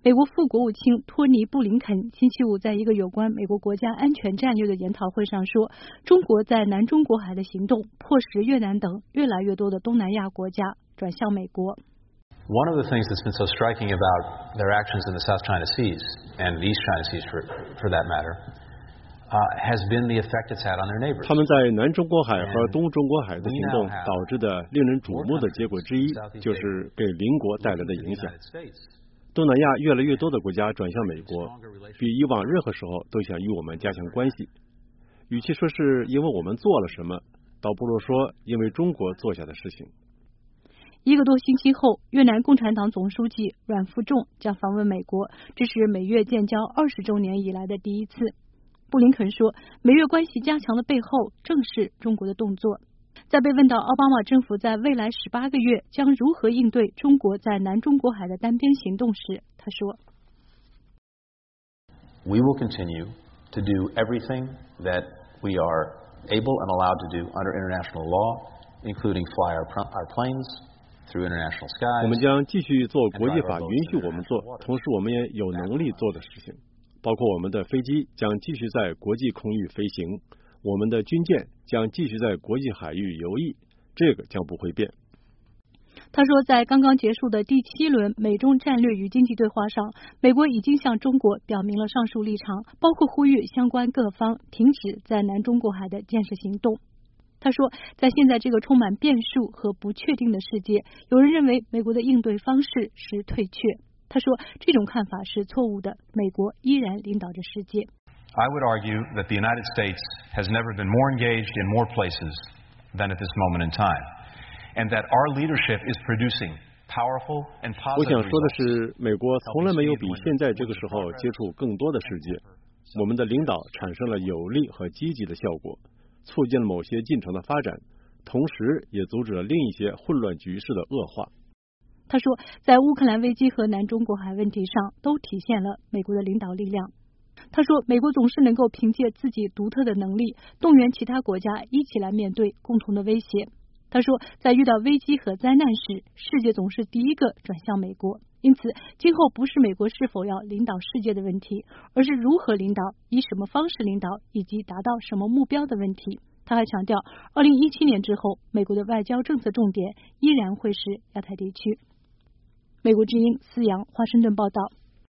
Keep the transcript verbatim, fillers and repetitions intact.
美国副国务卿托尼·布林肯星期五在一个有关美国国家安全战略的研讨会上说，中国在南中国海的行动迫使越南等越来越多的东南亚国家转向美国。 One of the things that's been so striking about their actions in the South China Seas, and the East China Seas for, for that matter, uh, has been the effect it's had on their neighbors. 他们在南中国海和东中国海的行动导致的令人瞩目的结果之一，就是给邻国带来的影响。东南亚越来越多的国家转向美国，比以往任何时候都想与我们加强关系。与其说是因为我们做了什么，倒不如说因为中国做下的事情。 一个多星期后，越南共产党总书记阮富仲将访问美国，这是美越建交二十周年以来的第一次。布林肯说，美越关系加强的背后正是中国的动作。在被问到奥巴马政府在未来十八个月将如何应对中国在南中国海的单边行动时，他说 We will continue to do everything that we are able and allowed to do under international law, including fly our, our planes through international skies. 我们将继续做国际法允许我们做，同时我们也有能力做的事情，包括我们的飞机将继续在国际空域飞行，我们的军舰将继续在国际海域游弋，这个将不会变。 他说，在刚刚结束的第七轮美中战略与经济对话上，美国已经向中国表明了上述立场，包括呼吁相关各方停止在南中国海的建设行动。他说，在现在这个充满变数和不确定的世界，有人认为美国的应对方式是退却。他说，这种看法是错误的，美国依然领导着世界。 I would argue that the United States has never been more engaged in more places than at this moment in time, and that our leadership is producing powerful and positive results. 我想说的是，美国从来没有比现在这个时候接触更多的世界。我们的领导产生了有力和积极的效果，促进了某些进程的发展，同时也阻止了另一些混乱局势的恶化。 他说，在乌克兰危机和南中国海问题上，都体现了美国的领导力量。他说，美国总是能够凭借自己独特的能力，动员其他国家一起来面对共同的威胁。他说，在遇到危机和灾难时，世界总是第一个转向美国。因此，今后不是美国是否要领导世界的问题，而是如何领导、以什么方式领导以及达到什么目标的问题。他还强调，二零一七年之后，美国的外交政策重点依然会是亚太地区。美国之音思阳华盛顿报道。